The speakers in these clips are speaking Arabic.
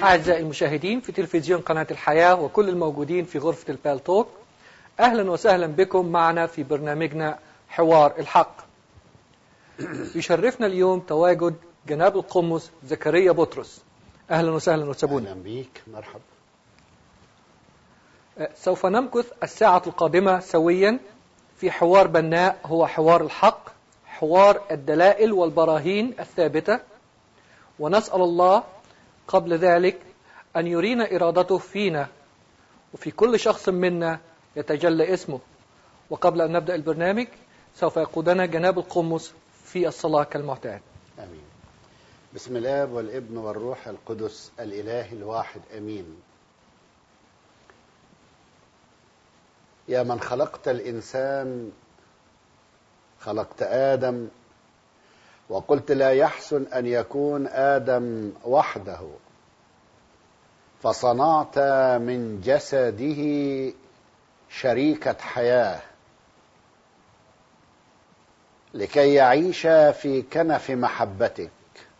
أعزائي المشاهدين في تلفزيون قناة الحياة وكل الموجودين في غرفة البالتوك، أهلا وسهلا بكم معنا في برنامجنا حوار الحق. يشرفنا اليوم تواجد جناب القمص زكريا بطرس. أهلا وسهلا وسابونا. أهلا بيك، مرحبا. سوف نمكث الساعة القادمة سويا في حوار بناء، هو حوار الحق، حوار الدلائل والبراهين الثابتة، ونسأل الله قبل ذلك أن يرينا إرادته فينا وفي كل شخص منا يتجلى اسمه. وقبل أن نبدأ البرنامج سوف يقودنا جناب القمص في الصلاة كالمعتاد. آمين. بسم الآب والابن والروح القدس الإله الواحد، آمين. يا من خلقت الإنسان، خلقت آدم وقلت لا يحسن أن يكون آدم وحده، فصنعت من جسده شريكة حياة لكي يعيش في كنف محبتك.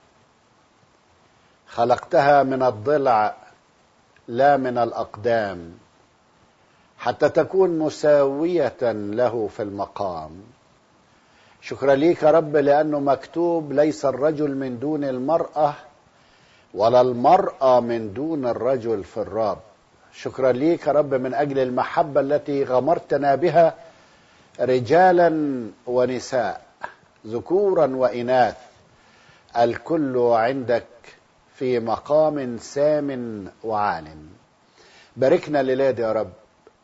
خلقتها من الضلع لا من الأقدام، حتى تكون مساوية له في المقام. شكرا ليك يا رب، لأنه مكتوب ليس الرجل من دون المرأة ولا المرأة من دون الرجل في الرب. شكرا ليك يا رب من أجل المحبة التي غمرتنا بها، رجالا ونساء، ذكورا وإناث، الكل عندك في مقام سام وعال. باركنا الليلة يا رب،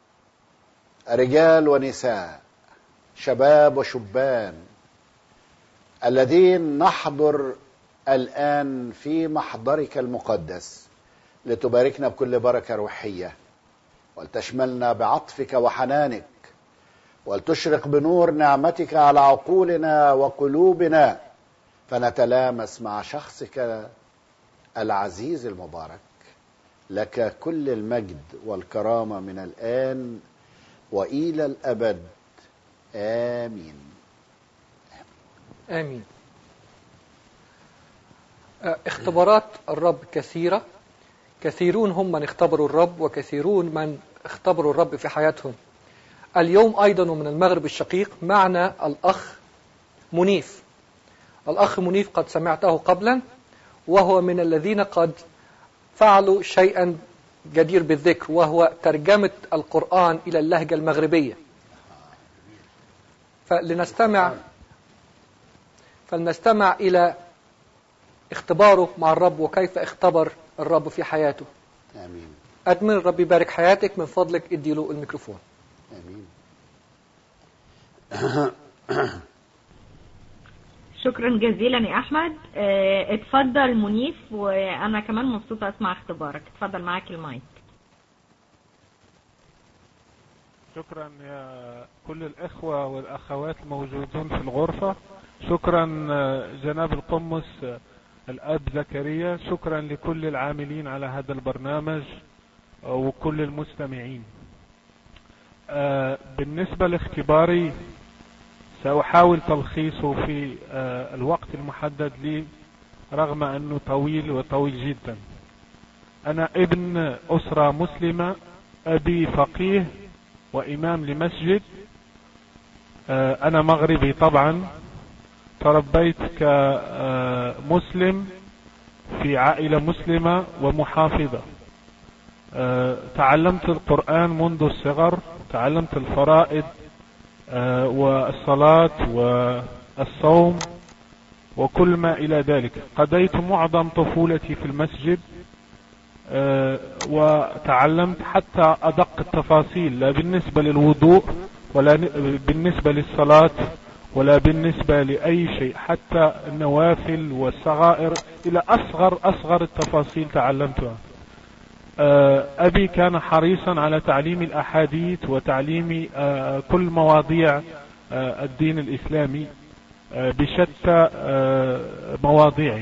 رجال ونساء، شباب وشبان، الذين نحضر الآن في محضرك المقدس، لتباركنا بكل بركة روحية، ولتشملنا بعطفك وحنانك، ولتشرق بنور نعمتك على عقولنا وقلوبنا، فنتلامس مع شخصك العزيز المبارك. لك كل المجد والكرامة من الآن وإلى الأبد، آمين. آمين. اختبارات الرب كثيرة، كثيرون هم من اختبروا الرب وكثيرون من اختبروا الرب في حياتهم. اليوم أيضا ومن المغرب الشقيق معنا الأخ منيف. الأخ منيف قد سمعته قبلا، وهو من الذين قد فعلوا شيئا جدير بالذكر، وهو ترجمة القرآن إلى اللهجة المغربية. فلنستمع إلى اختباره مع الرب وكيف اختبر الرب في حياته. آمين. أدمن الرب يبارك حياتك، من فضلك ادي له الميكروفون. آمين. شكرا جزيلا يا أحمد. اتفضل منيف، وأنا كمان مبسوطة أسمع اختبارك. اتفضل معاك المايك. شكرا يا كل الإخوة والأخوات الموجودون في الغرفة. شكرا جناب القمص الأب زكريا. شكرا لكل العاملين على هذا البرنامج وكل المستمعين. بالنسبة لاختباري سأحاول تلخيصه في الوقت المحدد لي، رغم أنه طويل جدا. أنا ابن أسرة مسلمة، أبي فقيه وإمام لمسجد. أنا مغربي طبعا، تربيت كمسلم في عائلة مسلمة ومحافظة. تعلمت القرآن منذ الصغر، تعلمت الفرائض والصلاة والصوم وكل ما إلى ذلك. قضيت معظم طفولتي في المسجد، وتعلمت حتى أدق التفاصيل، لا بالنسبة للوضوء ولا بالنسبة للصلاة ولا بالنسبة لأي شيء، حتى النوافل والصغائر إلى أصغر التفاصيل تعلمتها. أبي كان حريصا على تعليم الأحاديث وتعليم كل مواضيع الدين الإسلامي بشتى مواضيعه.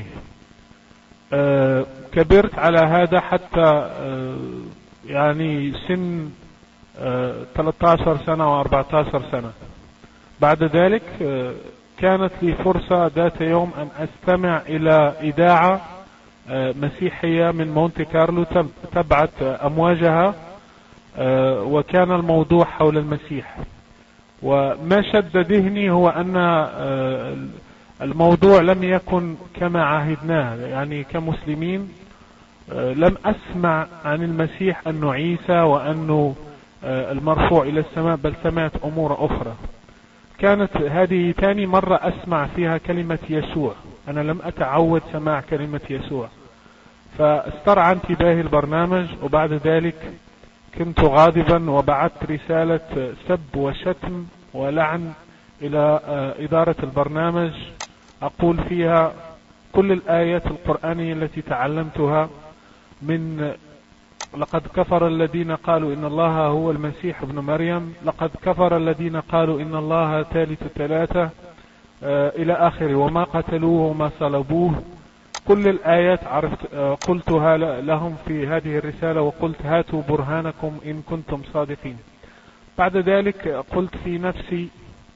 كبرت على هذا حتى يعني سن 13 سنة و14 سنة. بعد ذلك كانت لي فرصة ذات يوم أن أستمع إلى إذاعة مسيحية من مونت كارلو تبعت أمواجها، وكان الموضوع حول المسيح. وما شد ذهني هو أن الموضوع لم يكن كما عهدناه، يعني كمسلمين لم أسمع عن المسيح أنه عيسى وأنه المرفوع إلى السماء، بل سمعت أمور أخرى. كانت هذه ثاني مرة أسمع فيها كلمة يسوع، أنا لم أتعود سماع كلمة يسوع، فاسترعى انتباهي البرنامج. وبعد ذلك كنت غاضبا وبعثت رسالة سب وشتم ولعن إلى إدارة البرنامج، أقول فيها كل الآيات القرآنية التي تعلمتها من لقد كفر الذين قالوا إن الله هو المسيح ابن مريم، لقد كفر الذين قالوا إن الله ثالث ثلاثة، إلى آخره، وما قتلوه وما صلبوه. كل الآيات قلتها لهم في هذه الرسالة، وقلت هاتوا برهانكم إن كنتم صادقين. بعد ذلك قلت في نفسي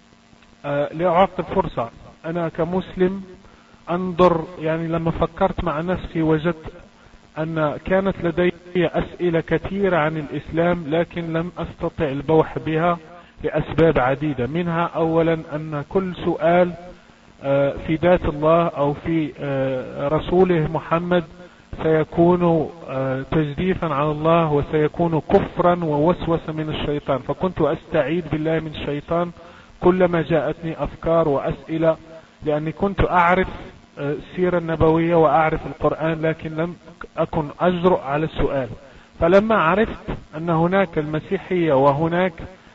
لأعطي فرصة أنا كمسلم أنظر، يعني لما فكرت مع نفسي وجدت أن كانت لدي أسئلة كثيرة عن الإسلام، لكن لم أستطع البوح بها لأسباب عديدة. منها أولا أن كل سؤال في ذات الله أو في رسوله محمد سيكون تجديفا على الله، وسيكون كفرا ووسوسة من الشيطان، فكنت أستعيذ بالله من الشيطان كلما جاءتني أفكار وأسئلة، لأني كنت أعرف السيرة النبوية وأعرف القرآن، لكن لم أكن أجرؤ على السؤال. فلما عرفت أن هناك المسيحية وهناك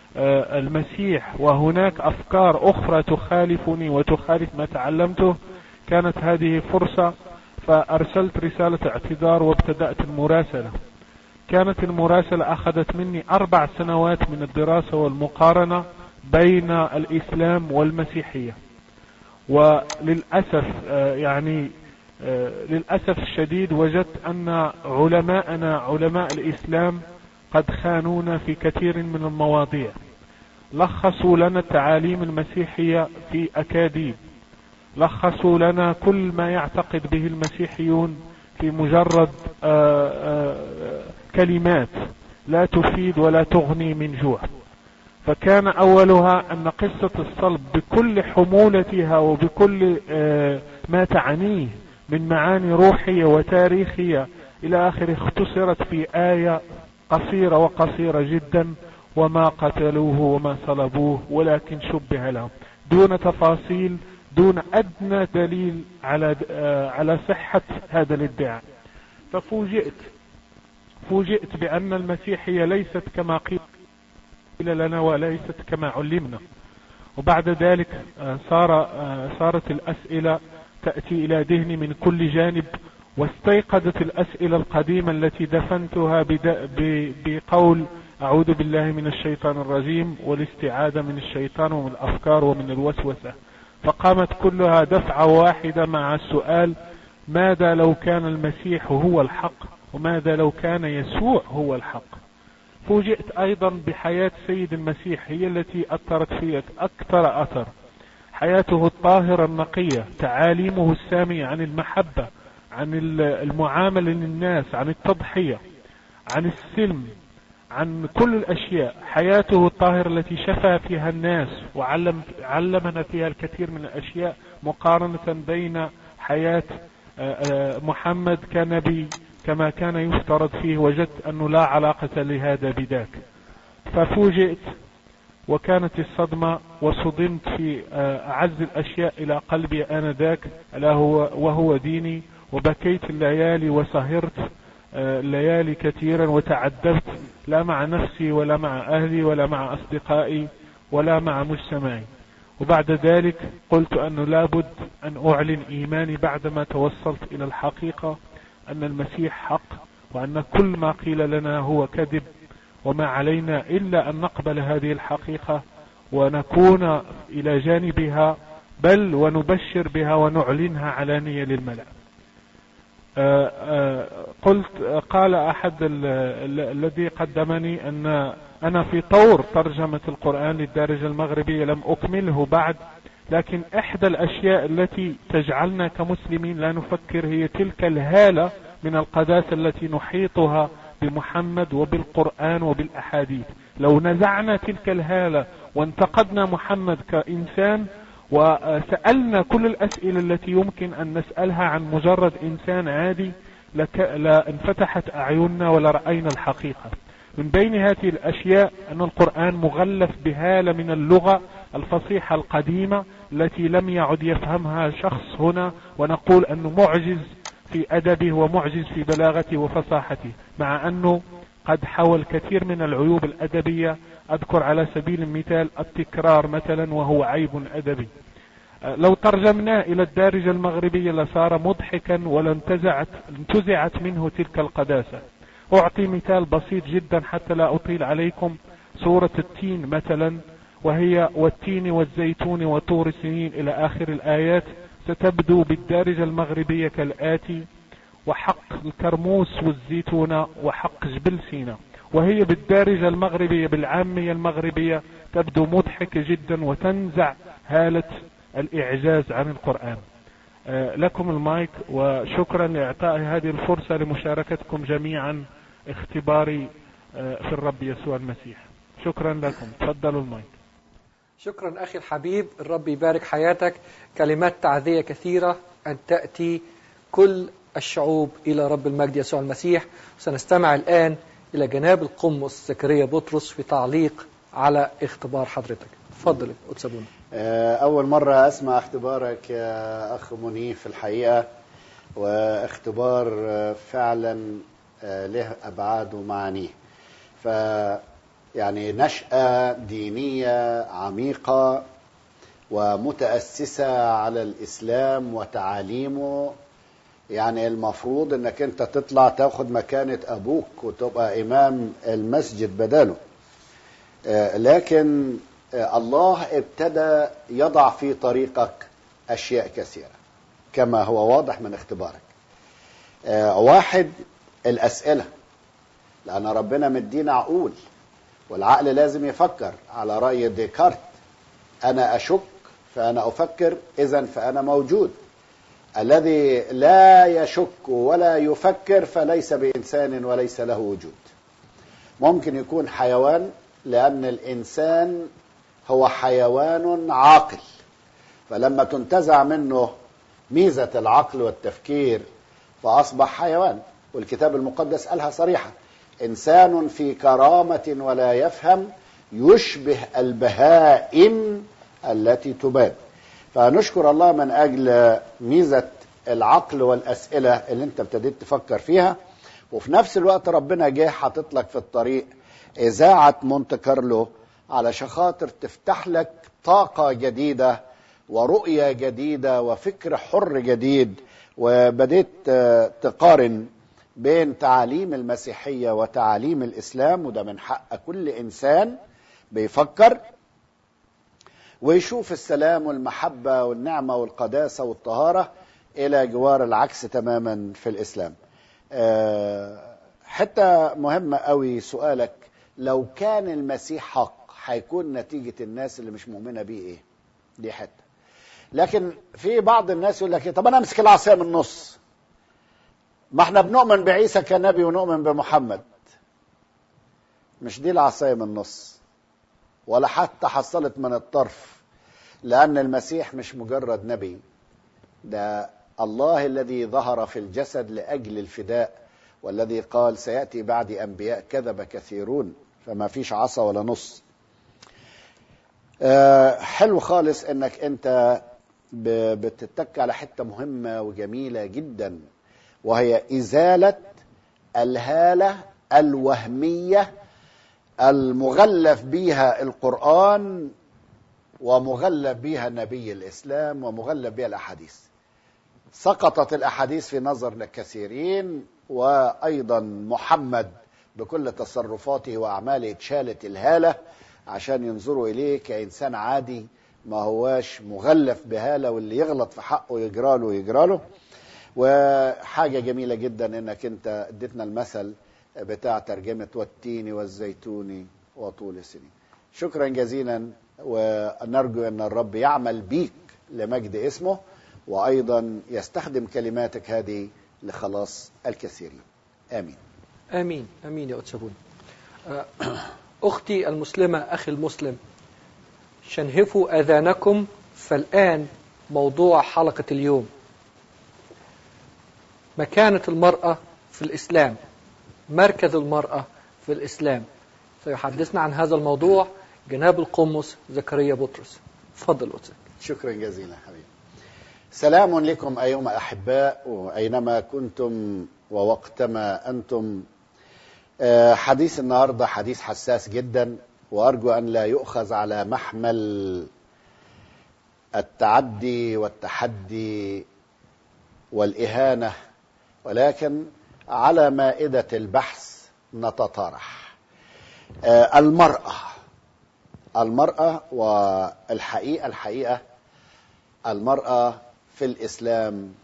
المسيح وهناك أفكار أخرى تخالفني وتخالف ما تعلمته، كانت هذه فرصة، فأرسلت رسالة اعتذار وابتدأت المراسلة. كانت المراسلة أخذت مني 4 سنوات من الدراسة والمقارنة بين الإسلام والمسيحية. وللأسف للأسف الشديد وجدت أن علماءنا علماء الإسلام قد خانونا في كثير من المواضيع. لخصوا لنا التعاليم المسيحية في أكاذيب، لخصوا لنا كل ما يعتقد به المسيحيون في مجرد كلمات لا تفيد ولا تغني من جوع. فكان أولها أن قصة الصلب بكل حمولتها وبكل ما تعنيه من معاني روحية وتاريخية إلى آخره اختصرت في آية قصيرة وقصيرة جدا: وما قتلوه وما صلبوه ولكن شبه لهم، دون تفاصيل، دون أدنى دليل على صحة هذا الادعاء. ففوجئت بأن المسيحية ليست كما قيل لنا وليست كما علمنا. وبعد ذلك صارت الأسئلة تأتي إلى ذهني من كل جانب، واستيقظت الأسئلة القديمة التي دفنتها بقول أعوذ بالله من الشيطان الرجيم والاستعاذة من الشيطان ومن الأفكار ومن الوسوسة. فقامت كلها دفعة واحدة مع السؤال: ماذا لو كان المسيح هو الحق؟ وماذا لو كان يسوع هو الحق؟ فوجئت أيضا بحياة سيد المسيح، هي التي أثرت في أكثر أثر. حياته الطاهرة النقية، تعاليمه السامية عن المحبة، عن المعاملة للناس، عن التضحية، عن السلم، عن كل الأشياء. حياته الطاهرة التي شفى فيها الناس وعلمنا فيها الكثير من الأشياء، مقارنة بين حياة محمد كنبي كما كان يفترض فيه، وجدت أنه لا علاقة لهذا بذاك. ففوجئت وكانت الصدمة، وصدمت في أعز الأشياء إلى قلبي آنذاك وهو ديني. وبكيت الليالي وسهرت الليالي كثيرا وتعذبت، لا مع نفسي ولا مع أهلي ولا مع أصدقائي ولا مع مجتمعي. وبعد ذلك قلت أنه لابد أن أعلن إيماني بعدما توصلت إلى الحقيقة أن المسيح حق، وأن كل ما قيل لنا هو كذب، وما علينا إلا أن نقبل هذه الحقيقة ونكون إلى جانبها، بل ونبشر بها ونعلنها علانية للملأ. قال أحد الذي قدمني أن أنا في طور ترجمة القرآن للدارجة المغربية، لم أكمله بعد، لكن إحدى الأشياء التي تجعلنا كمسلمين لا نفكر هي تلك الهالة من القداسة التي نحيطها بمحمد وبالقرآن وبالأحاديث. لو نزعنا تلك الهالة وانتقدنا محمد كإنسان وسألنا كل الأسئلة التي يمكن أن نسألها عن مجرد إنسان عادي لا انفتحت أعيننا ولا رأينا الحقيقة. من بين هذه الأشياء أن القرآن مغلف بهالة من اللغة الفصيحة القديمة التي لم يعد يفهمها شخص هنا، ونقول أنه معجز في أدبه ومعجز في بلاغته وفصاحته، مع أنه قد حوى الكثير من العيوب الأدبية. أذكر على سبيل المثال التكرار مثلا، وهو عيب أدبي. لو ترجمناه إلى الدارجة المغربية لصار مضحكا انتزعت منه تلك القداسة. أعطي مثال بسيط جدا حتى لا أطيل عليكم. سورة التين مثلا، وهي والتين والزيتون وطور سنين إلى آخر الآيات، ستبدو بالدارجة المغربية كالآتي: وحق الكرموس والزيتون وحق جبل سينا. وهي بالدارجة المغربية بالعامية المغربية تبدو مضحكة جدا وتنزع هالة الإعجاز عن القرآن. لكم المايك، وشكرا لإعطاء هذه الفرصة لمشاركتكم جميعا اختباري في الرب يسوع المسيح. شكرا لكم، تفضلوا المايك. شكرا أخي الحبيب، الرب يبارك حياتك. كلمات تعزية كثيرة أن تأتي كل الشعوب إلى رب المجد يسوع المسيح. سنستمع الآن إلى جناب القمص زكريا بطرس في تعليق على اختبار حضرتك. تفضل قدس أبونا. أول مرة أسمع اختبارك يا أخ منيف الحقيقة، واختبار فعلا له أبعاد ومعانيه. يعني نشأة دينية عميقة ومتأسسة على الإسلام وتعاليمه. يعني المفروض أنك أنت تطلع تاخد مكانة أبوك وتبقى إمام المسجد بداله، لكن الله ابتدى يضع في طريقك أشياء كثيرة كما هو واضح من اختبارك. واحد، الأسئلة، لأن ربنا مدينا عقول، والعقل لازم يفكر على رأي ديكارت: أنا أشك فأنا أفكر، إذن فأنا موجود. الذي لا يشك ولا يفكر فليس بإنسان وليس له وجود. ممكن يكون حيوان، لأن الإنسان هو حيوان عاقل، فلما تنتزع منه ميزة العقل والتفكير فأصبح حيوان. والكتاب المقدس قالها صريحة: إنسان في كرامة ولا يفهم، يشبه البهائم التي تباد. فنشكر الله من أجل ميزة العقل والأسئلة اللي انت ابتديت تفكر فيها. وفي نفس الوقت ربنا جه حاطط لك في الطريق إذاعة مونte كارلو علشان خاطر تفتح لك طاقة جديدة ورؤية جديدة وفكر حر جديد، وبديت تقارن بين تعاليم المسيحية وتعاليم الإسلام. وده من حق كل إنسان بيفكر ويشوف السلام والمحبة والنعمة والقداسة والطهارة إلى جوار العكس تماما في الإسلام. حتى مهمة قوي سؤالك: لو كان المسيح حق هيكون نتيجة الناس اللي مش مؤمنة بيه إيه؟ دي حتة. لكن في بعض الناس يقول لك: طب أنا أمسك العصاية من النص، ما احنا بنؤمن بعيسى كنبي ونؤمن بمحمد. مش دي العصاية من النص، ولا حتى حصلت من الطرف، لأن المسيح مش مجرد نبي، ده الله الذي ظهر في الجسد لأجل الفداء، والذي قال: سيأتي بعد أنبياء كذب كثيرون. فما فيش عصا ولا نص. حلو خالص انك انت بتتك على حتة مهمة وجميلة جدا، وهي إزالة الهالة الوهمية المغلف بيها القرآن ومغلف بيها نبي الإسلام ومغلف بيها الأحاديث. سقطت الأحاديث في نظر الكثيرين، وأيضا محمد بكل تصرفاته وأعماله اتشالت الهالة عشان ينظروا إليه كإنسان عادي ما هواش مغلف بهالة، واللي يغلط في حقه يجراله. وحاجة جميلة جدا انك انت اديتنا المثل بتاع ترجمة والتين والزيتون وطول سنين. شكرا جزيلا ونرجو أن الرب يعمل بيك لمجد اسمه، وأيضا يستخدم كلماتك هذه لخلاص الكثيرين. آمين. آمين آمين يا أتسابون. أختي المسلمة، أخي المسلم، شنهفوا آذانكم، فالآن موضوع حلقة اليوم: مكانة المرأة في الإسلام، مركز المرأة في الإسلام. سيحدثنا عن هذا الموضوع جناب القمص زكريا بطرس. تفضل أستاذ. شكرا جزيلا حبيبي. سلام لكم أيها الأحباء وأينما كنتم ووقتما أنتم. حديث النهاردة حديث حساس جدا، وأرجو أن لا يؤخذ على محمل التعدي والتحدي والإهانة، ولكن على مائدة البحث نتطارح. المرأة والحقيقة المرأة في الإسلام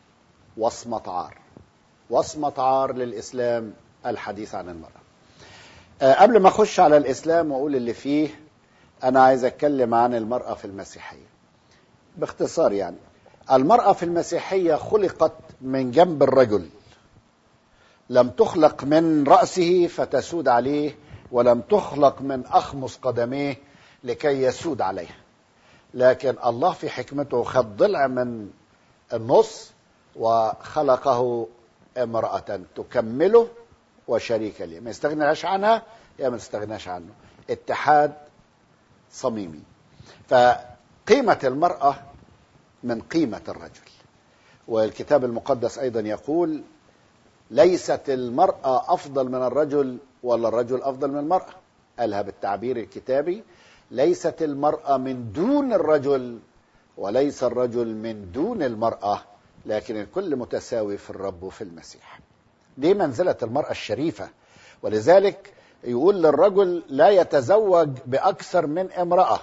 وصمة عار للإسلام الحديث عن المرأة. قبل ما أخش على الإسلام وأقول اللي فيه، أنا عايز أتكلم عن المرأة في المسيحية باختصار. يعني المرأة في المسيحية خلقت من جنب الرجل، لم تخلق من رأسه فتسود عليه، ولم تخلق من أخمص قدميه لكي يسود عليه، لكن الله في حكمته خد ضلع من النص وخلقه امرأة تكمله وشريكة ليه، ما يستغناش عنها يا ما يستغناش عنه، اتحاد صميمي. فقيمة المرأة من قيمة الرجل، والكتاب المقدس أيضا يقول: ليست المرأة أفضل من الرجل ولا الرجل أفضل من المرأة. قالها بالتعبير الكتابي: ليست المرأة من دون الرجل وليس الرجل من دون المرأة، لكن الكل متساوي في الرب وفي المسيح. دي منزلة المرأة الشريفة، ولذلك يقول للرجل لا يتزوج بأكثر من امرأة،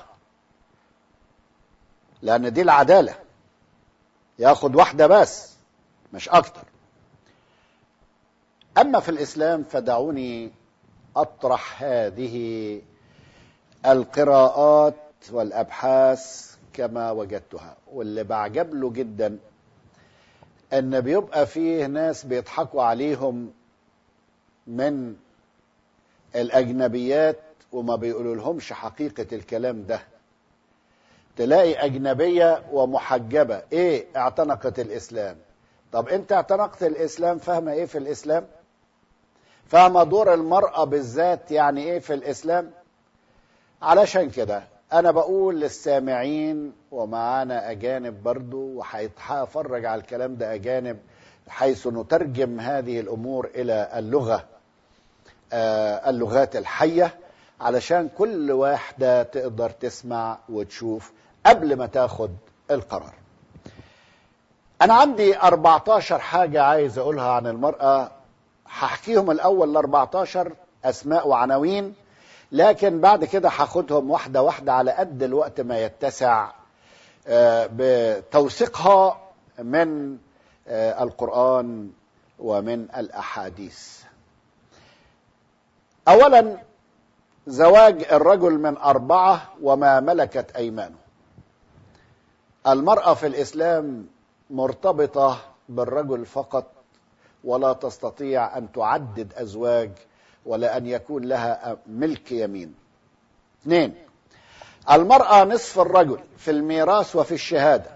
لأن دي العدالة، ياخد واحدة بس مش أكتر. أما في الإسلام فدعوني أطرح هذه القراءات والأبحاث كما وجدتها، واللي بعجب له جدا أن بيبقى فيه ناس بيضحكوا عليهم من الأجنبيات وما بيقولوا لهمش حقيقة الكلام ده. تلاقي أجنبية ومحجبة اعتنقت الإسلام. طب أنت اعتنقت الإسلام، فاهمة إيه في الإسلام؟ فاهمة دور المرأة بالذات يعني إيه في الإسلام؟ علشان كده أنا بقول للسامعين، ومعانا أجانب برضو وهيتفرج على الكلام ده أجانب، حيث نترجم هذه الأمور إلى اللغات الحية، علشان كل واحدة تقدر تسمع وتشوف قبل ما تاخد القرار. أنا عندي 14 حاجة عايز أقولها عن المرأة، هحكيهم الأول 14 أسماء وعناوين، لكن بعد كده هاخدهم واحدة واحدة على قد الوقت ما يتسع بتوثيقها من القرآن ومن الأحاديث. أولا، زواج الرجل من 4 وما ملكت أيمانه. المرأة في الإسلام مرتبطة بالرجل فقط، ولا تستطيع أن تعدد أزواج ولا أن يكون لها ملك يمين. 2، المرأة نصف الرجل في الميراث وفي الشهادة.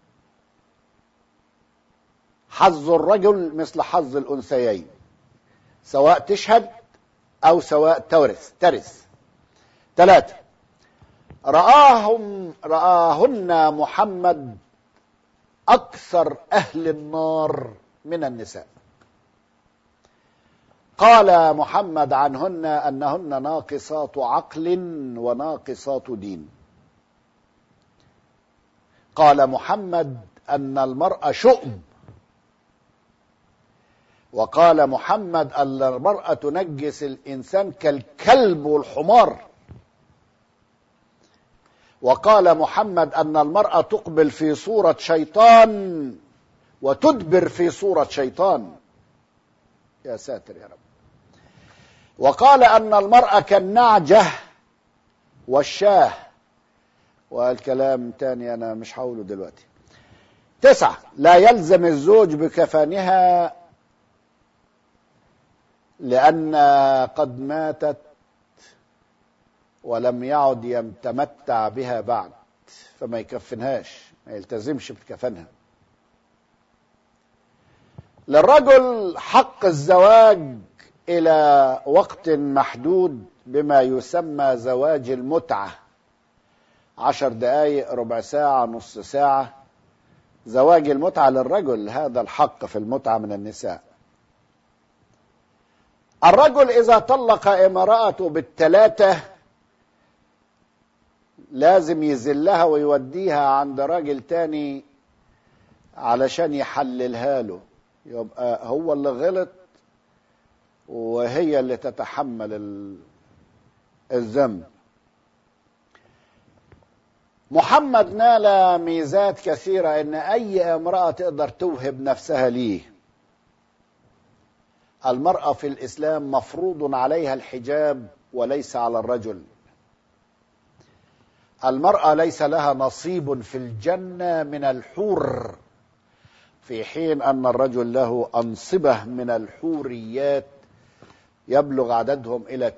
حظ الرجل مثل حظ الأنثيين، سواء تشهد أو سواء ترث. 3، رآهن محمد أكثر أهل النار من النساء. قال محمد عنهن أنهن ناقصات عقل وناقصات دين. قال محمد أن المرأة شؤم، وقال محمد أن المرأة تنجس الإنسان كالكلب والحمار. وقال محمد أن المرأة تقبل في صورة شيطان وتدبر في صورة شيطان. يا ساتر يا رب. وقال أن المرأة كالنعجة والشاه، والكلام تاني أنا مش هقوله دلوقتي. 9، لا يلزم الزوج بكفنها لأن قد ماتت ولم يعد يتمتع بها بعد، فما يكفنهاش، ما يلتزمش بكفنها. للرجل حق الزواج إلى وقت محدود بما يسمى زواج المتعة، 10 دقائق، ربع ساعة، نص ساعة. زواج المتعة للرجل هذا الحق في المتعة من النساء. الرجل إذا طلق امرأته بالثلاثة لازم يذلها ويوديها عند راجل تاني علشان يحللها له، يبقى هو اللي غلط وهي اللي تتحمل الذنب. محمد نال ميزات كثيرة ان اي امرأة تقدر توهب نفسها ليه. المرأة في الاسلام مفروض عليها الحجاب وليس على الرجل. المرأة ليس لها نصيب في الجنة من الحور، في حين ان الرجل له انصبة من الحوريات يبلغ عددهم الى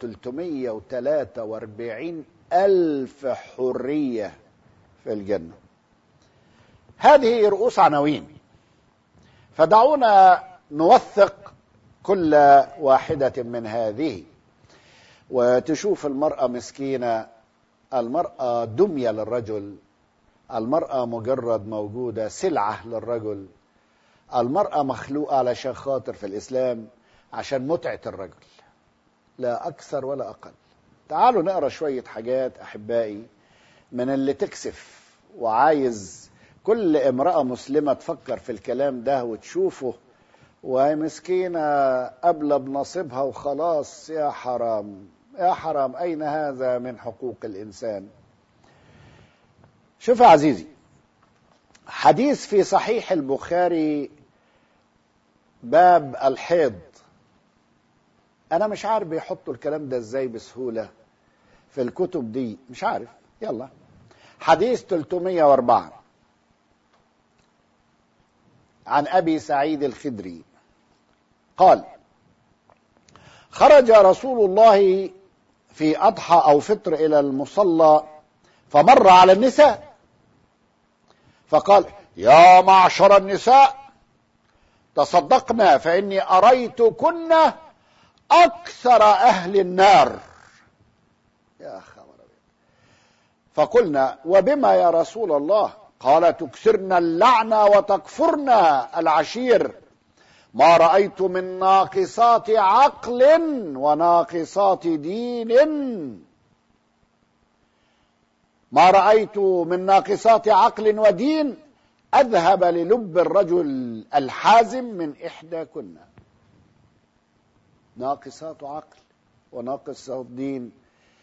343,000 حرية في الجنة. هذه رؤوس عناوين، فدعونا نوثق كل واحدة من هذه وتشوف المرأة مسكينة، المرأة دمية للرجل، المرأة مجرد موجودة سلعة للرجل، المرأة مخلوقة علشان خاطر في الإسلام عشان متعة الرجل لا أكثر ولا أقل. تعالوا نقرأ شوية حاجات أحبائي من اللي تكسف، وعايز كل امرأة مسلمة تفكر في الكلام ده وتشوفه، وهي مسكينة قبل بنصيبها وخلاص. يا حرام يا حرام، أين هذا من حقوق الإنسان؟ شوف يا عزيزي، حديث في صحيح البخاري باب الحيض. أنا مش عارف بيحطوا الكلام ده إزاي بسهولة في الكتب دي، مش عارف. يلا، حديث 304 عن أبي سعيد الخدري قال: خرج رسول الله في أضحى أو فطر إلى المصلى فمر على النساء فقال: يا معشر النساء تصدقنا فإني أريتكن أكثر أهل النار. يا خبر. فقلنا: وبما يا رسول الله؟ قال: تكثرن اللعنة وتكفرن العشير، ما رأيت من ناقصات عقل وناقصات دين، ما رأيت من ناقصات عقل ودين أذهب للب الرجل الحازم من إحداكن. ناقصات عقل وناقصات دين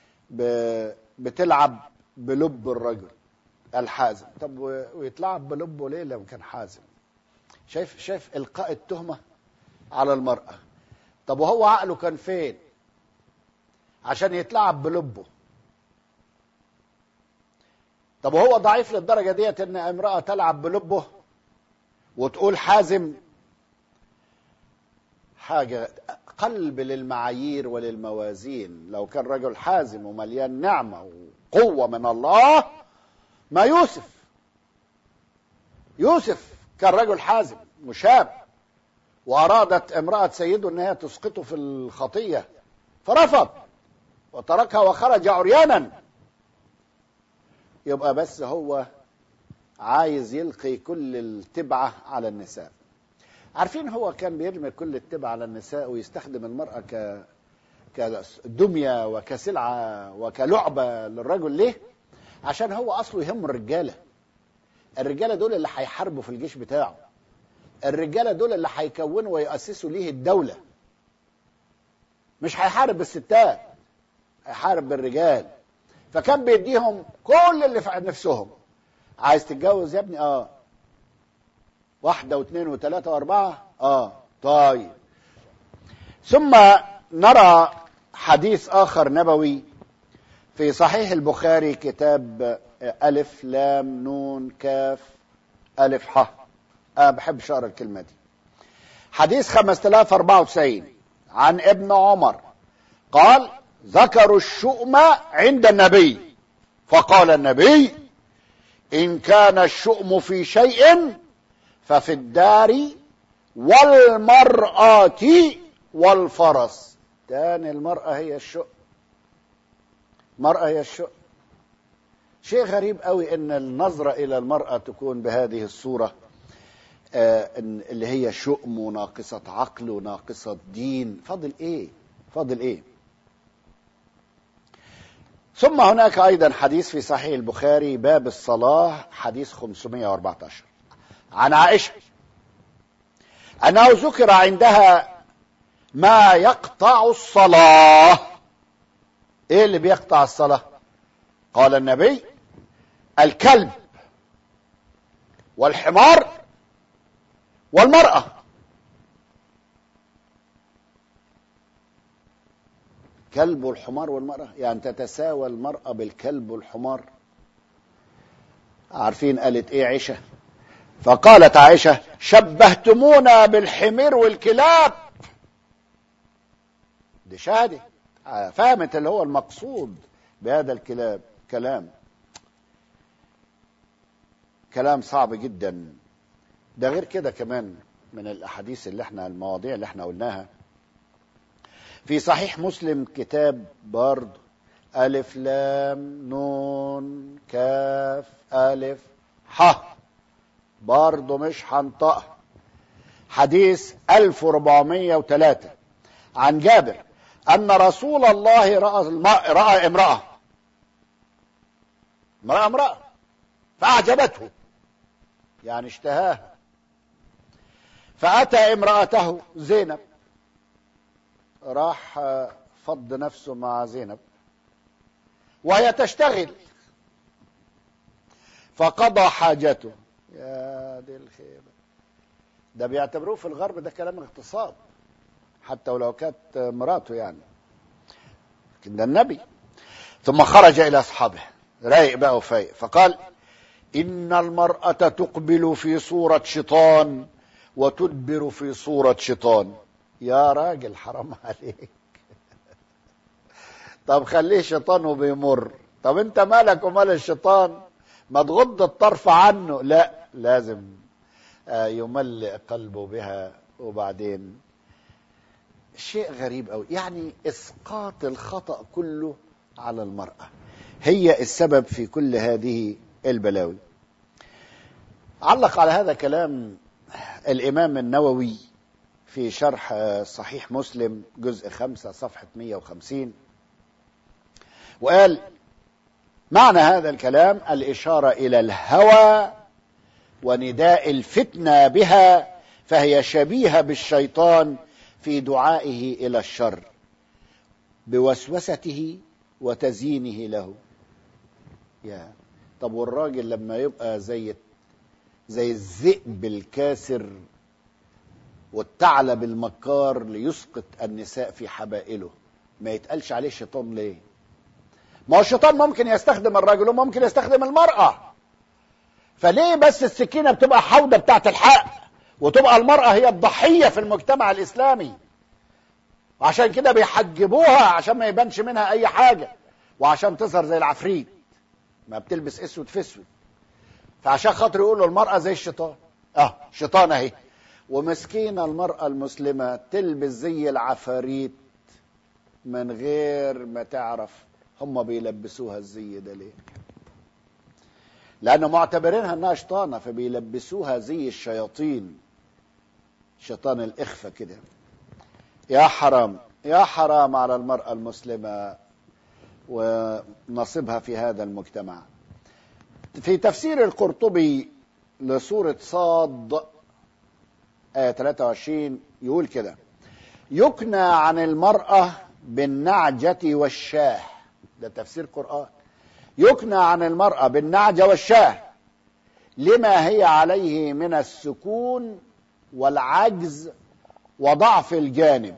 بتلعب بلب الرجل الحازم. طب ويتلعب بلبه ليه لما كان حازم؟ شايف إلقاء التهمة على المرأة. طب وهو عقله كان فين عشان يتلعب بلبه؟ طب وهو ضعيف للدرجة ديت ان امرأة تلعب بلبه وتقول حازم؟ حاجة قلب للمعايير وللموازين. لو كان رجل حازم ومليان نعمة وقوة من الله، ما يوسف كان رجل حازم مشاب، وأرادت امرأة سيده أنها تسقطه في الخطية فرفض وتركها وخرج عريانا. يبقى بس هو عايز يلقي كل التبعة على النساء. عارفين هو كان بيرمي كل التبعة على النساء ويستخدم المرأة كدمية وكسلعة وكلعبة للرجل. ليه؟ عشان هو أصله يهم الرجالة دول اللي هيحاربوا في الجيش بتاعه، الرجالة دول اللي هيكونوا ويأسسوا ليه الدولة. مش هيحارب بالستات، هيحارب بالرجال. فكان بيديهم كل اللي في نفسهم. عايز تتجوز يا ابني؟ واحدة واثنين وثلاثة واربعة؟ طيب. ثم نرى حديث آخر نبوي في صحيح البخاري كتاب ألف لام نون كاف ألف ح. أنا بحب أقرأ الكلمة دي. حديث 5094 عن ابن عمر قال: ذكروا الشؤم عند النبي فقال النبي: إن كان الشؤم في شيء ففي الدار والمرأة والفرس. تاني المرأة هي الشؤم، المرأة هي الشؤم. شيء غريب قوي ان النظرة الى المرأة تكون بهذه الصورة، اللي هي شؤم وناقصة عقل وناقصة دين. فاضل ايه؟ فاضل ايه؟ ثم هناك ايضا حديث في صحيح البخاري باب الصلاة، حديث 514 عن عائشة انه ذكر عندها ما يقطع الصلاة. ايه اللي بيقطع الصلاة؟ قال النبي: الكلب والحمار والمرأة. كلب والحمار والمرأة، يعني تتساوى المرأة بالكلب والحمار. عارفين قالت ايه عائشة؟ فقالت عائشة: شبهتمونا بالحمير والكلاب. دي شهادة، فهمت اللي هو المقصود بهذا كلام صعب جدا. ده غير كده كمان من الاحاديث اللي احنا المواضيع اللي احنا قلناها في صحيح مسلم، كتاب برضه ألف لام نون كاف ألف ح، برضه مش هنطقها. حديث 1403 عن جابر أن رسول الله رأى امرأة فأعجبته، يعني اشتهاها، فأتى امرأته زينب، راح فض نفسه مع زينب وهي تشتغل، فقضى حاجته. يا دي الخيبة، ده بيعتبروه في الغرب ده كلام اغتصاب، حتى ولو كانت مراته يعني، لكن ده النبي. ثم خرج إلى أصحابه رايق بقى وفايق، فقال: إن المرأة تقبل في صورة شيطان وتدبر في صورة شيطان. يا راجل حرام عليك. طب خليه شيطان وبيمر، طب انت مالك ومال الشيطان؟ ما تغض الطرف عنه. لا، لازم يملئ قلبه بها. وبعدين شيء غريب قوي، يعني اسقاط الخطأ كله على المرأة، هي السبب في كل هذه البلاوي. علق على هذا كلام الإمام النووي في شرح صحيح مسلم جزء 5 صفحة 150، وقال: معنى هذا الكلام الإشارة إلى الهوى ونداء الفتنة بها، فهي شبيهة بالشيطان في دعائه إلى الشر بوسوسته وتزيينه له. يا طب والراجل لما يبقى زي الذئب الكاسر والثعلب المكار ليسقط النساء في حبائله، ما يتقالش عليه شيطان ليه؟ ما هو الشيطان ممكن يستخدم الرجل وممكن يستخدم المرأة، فليه بس السكينة بتبقى حودة بتاعت الحق وتبقى المرأة هي الضحية في المجتمع الإسلامي؟ وعشان كده بيحجبوها عشان ما يبانش منها أي حاجة، وعشان تظهر زي العفريت ما بتلبس اسود في اسود، فعشان خاطر يقولوا المرأة زي الشيطان. شيطان اهي، ومسكينة المرأة المسلمة تلبس زي العفاريت من غير ما تعرف هم بيلبسوها الزي ده ليه؟ لأنه معتبرينها انها شيطانة، فبيلبسوها زي الشياطين، شيطان الإخفة كده. يا حرام، يا حرام على المرأة المسلمة ونصيبها في هذا المجتمع. في تفسير القرطبي لسورة صاد آية 23 يقول كده: يكنى عن المرأة بالنعجة والشاه. ده تفسير قرآن. يكنى عن المرأة بالنعجة والشاه لما هي عليه من السكون والعجز وضعف الجانب.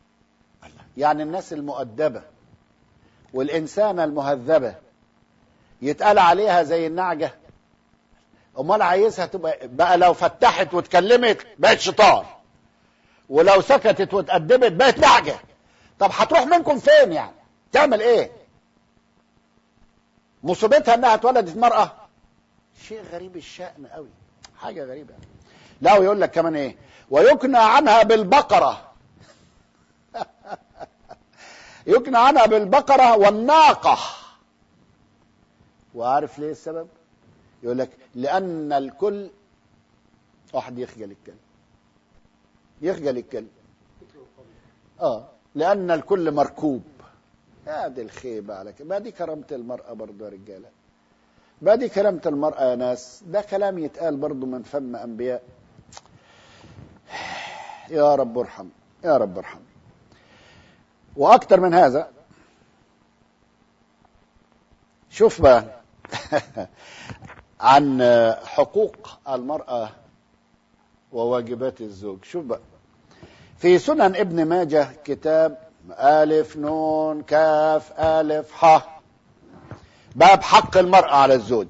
يعني الناس المؤدبة والإنسانة المهذبة يتقال عليها زي النعجة؟ امال عايزها تبقى بقى لو فتحت واتكلمت بقت شيطان، ولو سكتت واتقدمت بقت نعجة. طب هتروح منكم فين يعني؟ تعمل ايه؟ مصيبتها انها اتولدت مرأة؟ شيء غريب الشأن قوي، حاجة غريبة. لا ويقول لك كمان ايه؟ ويكنى عنها بالبقرة يكنى عنها بالبقرة والناقة. وعارف ليه السبب؟ يقول لك لأن الكل، واحد يخجل الكلب لأن الكل مركوب. هذه الخيبة على كده. ما دي كرامة المرأة برضو يا رجالة، ما دي كرامة المرأة يا ناس. ده كلام يتقال برضو من فم أنبياء. يا رب ارحم، يا رب ارحم. وأكتر من هذا شوف بقى عن حقوق المرأة وواجبات الزوج. شوف بقى في سنن ابن ماجه، كتاب ألف نون كاف ألف ح، باب حق المرأة على الزوج،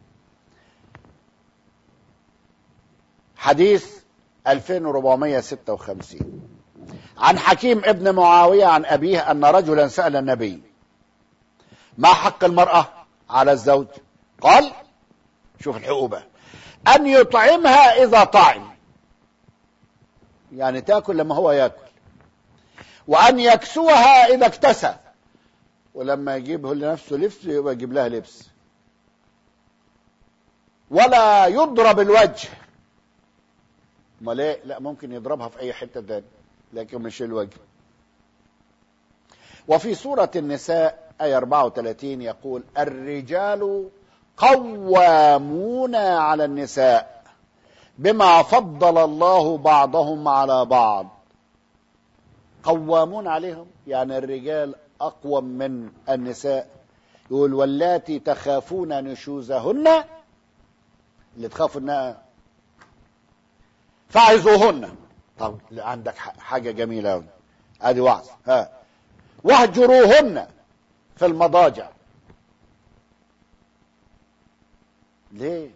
حديث 2456 عن حكيم ابن معاوية عن أبيه أن رجلا سأل النبي ما حق المرأة على الزوج؟ قال، شوف الحقوبة، أن يطعمها إذا طعم، يعني تأكل لما هو يأكل، وأن يكسوها إذا اكتسى، ولما يجيبه لنفسه لبس يبقى يجيب لها لبس، ولا يضرب الوجه. ما ليه؟ لا ممكن يضربها في أي حتة تاني لكن مش الوجه. وفي سورة النساء آية 34 يقول الرجال قوامون على النساء بما فضل الله بعضهم على بعض. قوامون عليهم يعني الرجال أقوم من النساء. يقول واللاتي تخافون نشوزهن، اللي تخافوا انها فعظوهن. طب عندك حاجة جميلة أوي، ادي وعظ. واهجروهن في المضاجع. ليه؟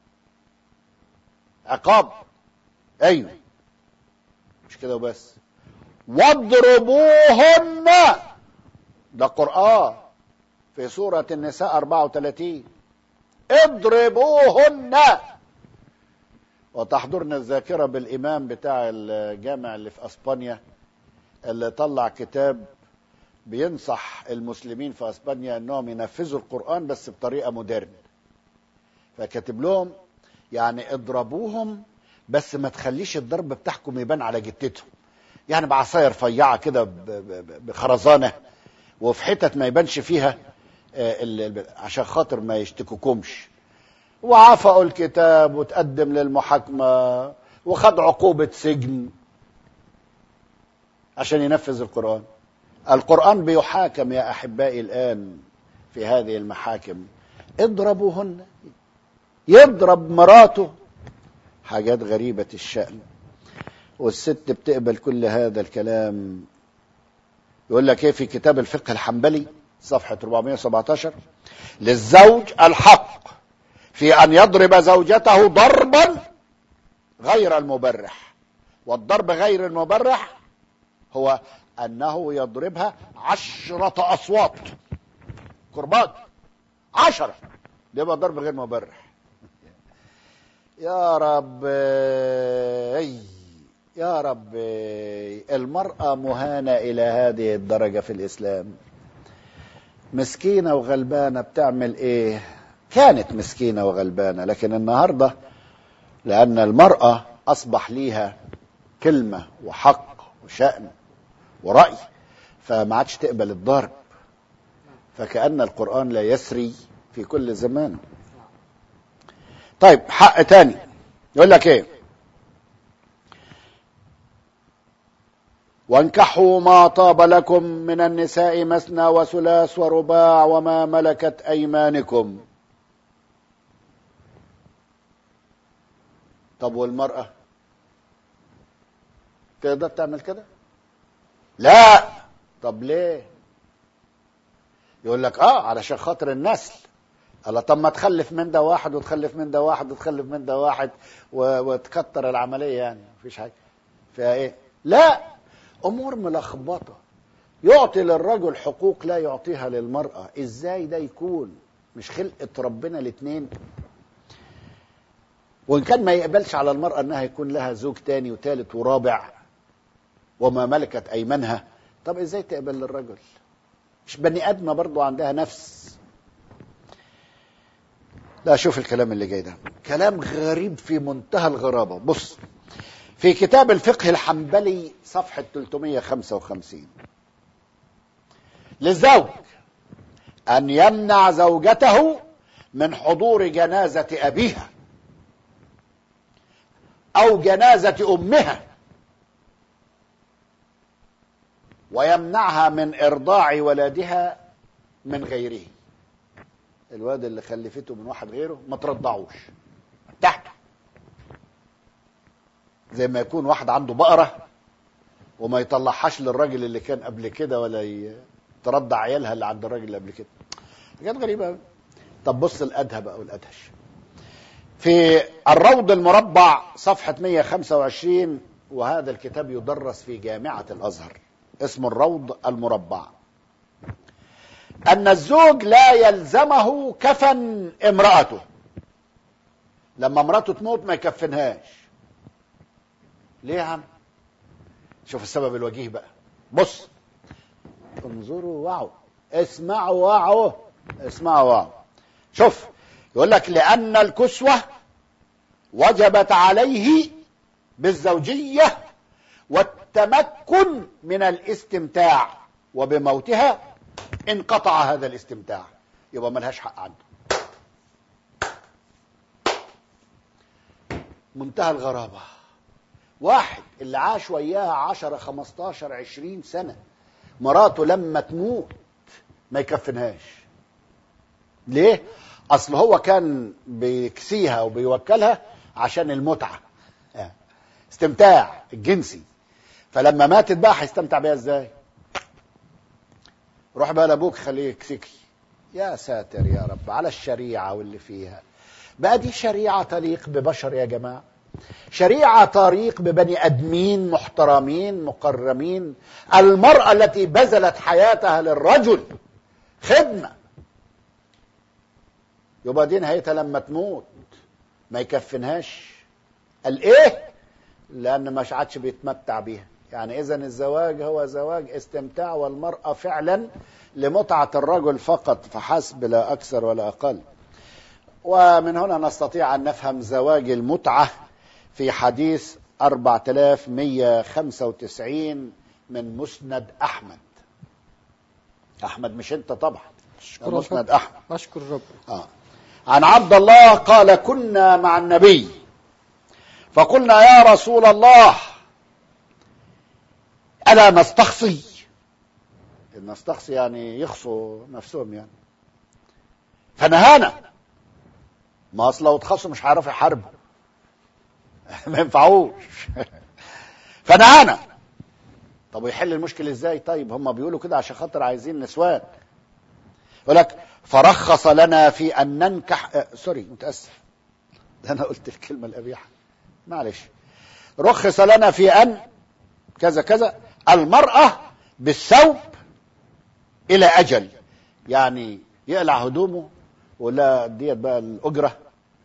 عقاب. ايوه مش كده وبس، واضربوهن، ده قرآن في سورة النساء 34، اضربوهن. وتحضرنا الذاكرة بالإمام بتاع الجامع اللي في أسبانيا اللي طلع كتاب بينصح المسلمين في أسبانيا أنهم ينفذوا القرآن بس بطريقة مودرن. فكاتب لهم يعني اضربوهم بس ما تخليش الضرب بتاعكم يبان على جتتهم، يعني بعصاية رفيعة كده بخرزانة وفي حتت ما يبانش فيها عشان خاطر ما يشتكوكمش. وعفقوا الكتاب وتقدم للمحاكمة وخد عقوبة سجن عشان ينفذ القرآن. القرآن بيحاكم يا أحبائي الآن في هذه المحاكم. اضربوهن، يضرب مراته، حاجات غريبة الشأن. والست بتقبل كل هذا الكلام. يقول لك ايه في كتاب الفقه الحنبلي صفحة 417 للزوج الحق في أن يضرب زوجته ضربا غير المبرح. والضرب غير المبرح هو أنه يضربها 10 أصوات كرباج 10، ده يبقى ضرب غير مبرح. يا رب يا رب، المرأة مهانة إلى هذه الدرجة في الإسلام. مسكينة وغلبانة بتعمل إيه؟ كانت مسكينة وغلبانة، لكن النهاردة لأن المرأة أصبح ليها كلمة وحق وشأن ورأي فما عادش تقبل الضرب. فكأن القرآن لا يسري في كل زمان. طيب حق تاني يقول لك ايه؟ وانكحوا ما طاب لكم من النساء مثنى وثلاث ورباع وما ملكت أيمانكم. طب والمرأة تقدر تعمل كده؟ لا. طب ليه؟ يقول لك علشان خاطر النسل. الله، طب ما تخلف من ده واحد وتخلف من ده واحد وتخلف من ده واحد وتكتر العملية، يعني مفيش حاجة فيها ايه؟ لا، امور ملخبطة. يعطي للرجل حقوق لا يعطيها للمرأة. ازاي ده يكون؟ مش خلقة ربنا الاثنين؟ وان كان ما يقبلش على المرأة انها يكون لها زوج تاني وثالث ورابع وما ملكت ايمانها، طب ازاي تقبل للرجل؟ مش بني ادمة برضو عندها نفس؟ لا، شوف الكلام اللي جاي ده كلام غريب في منتهى الغرابة. بص في كتاب الفقه الحنبلي صفحة 355: للزوج أن يمنع زوجته من حضور جنازة أبيها أو جنازة أمها، ويمنعها من إرضاع ولدها من غيره. الواد اللي خلفته من واحد غيره ما ترضعوش تحته، زي ما يكون واحد عنده بقرة وما يطلعهاش للراجل اللي كان قبل كده، ولا ترضع عيالها اللي عند الراجل اللي قبل كده. حاجات غريبة قوي. طب بص الأدهى بقى والأدهش في الروض المربع صفحة 125، وهذا الكتاب يدرس في جامعة الأزهر، اسمه الروض المربع: أن الزوج لا يلزمه كفن امرأته. لما امرأته تموت ما يكفنهاش. ليه يا عم؟ شوف السبب الوجيه بقى. بص انظروا وعوا، اسمعوا وعوا، اسمعوا وعوا. شوف يقول لك: لأن الكسوة وجبت عليه بالزوجية والتمكن من الاستمتاع، وبموتها انقطع هذا الاستمتاع. يبقى ملهاش حق عنده. منتهى الغرابة. واحد اللي عاش وياها 10 15 20 سنة، مراته لما تموت ما يكفنهاش. ليه؟ اصل هو كان بيكسيها وبيوكلها عشان المتعة، استمتاع الجنسي. فلما ماتت بقى هيستمتع بيها ازاي؟ روح بقى لابوك خليه يكسيكي. يا ساتر يا رب على الشريعة واللي فيها. بقى دي شريعة تليق ببشر يا جماعة؟ شريعة تليق ببني ادمين محترمين مكرمين؟ المرأة التي بذلت حياتها للرجل خدمة، يبقى دي نهايتها لما تموت ما يكفنهاش؟ قال ايه؟ لان مش عادش بيتمتع بيها. يعني اذا الزواج هو زواج استمتاع، والمرأة فعلا لمتعة الرجل فقط فحسب، لا اكثر ولا اقل. ومن هنا نستطيع ان نفهم زواج المتعة في حديث 4195 من مسند احمد. احمد مش انت طبعا، مسند احمد. اشكر رب. عن عبد الله قال: كنا مع النبي فقلنا: يا رسول الله ألا نستخصي؟ نستخصي يعني يخصوا نفسهم يعني. فنهانا. ما أصل لو تخصوا مش هيعرفوا يحاربوا ما ينفعوش فنهانا. طب ويحل المشكلة ازاي؟ طيب هم بيقولوا كده عشان خاطر عايزين نسوان. يقول لك: فرخص لنا في أن ننكح متأسف، ده أنا قلت الكلمة القبيحة، معلش. رخص لنا في أن كذا كذا المرأة بالثوب إلى أجل، يعني يقلع هدومه ولا ديت بقى الأجرة،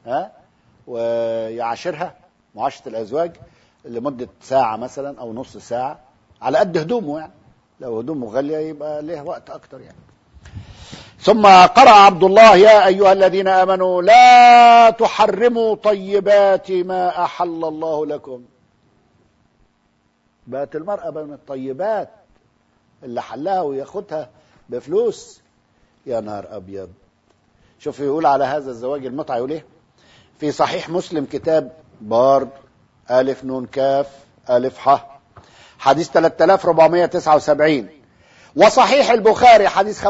ويعاشرها معاشرة الأزواج لمدة ساعة مثلا أو نص ساعة على قد هدومه، يعني لو هدومه غالية يبقى ليه وقت أكتر يعني. ثم قرأ عبد الله: يا أيها الذين آمنوا لا تحرموا طيبات ما أحل الله لكم. بقت المرأة بين الطيبات اللي حلها وياخدها بفلوس. يا نهار أبيض. شوف يقول على هذا الزواج المتعة يقول ايه في صحيح مسلم كتاب بار ألف نون كاف ألف ح حديث 3479، وصحيح البخاري حديث